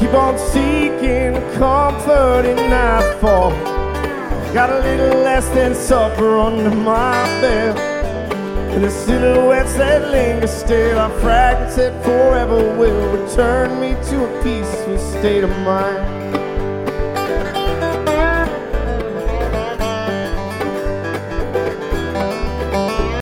keep on seeking comfort in nightfall. Got a little less than supper under my bed, and the silhouettes that linger still are fragments that forever will return me to a peaceful state of mind.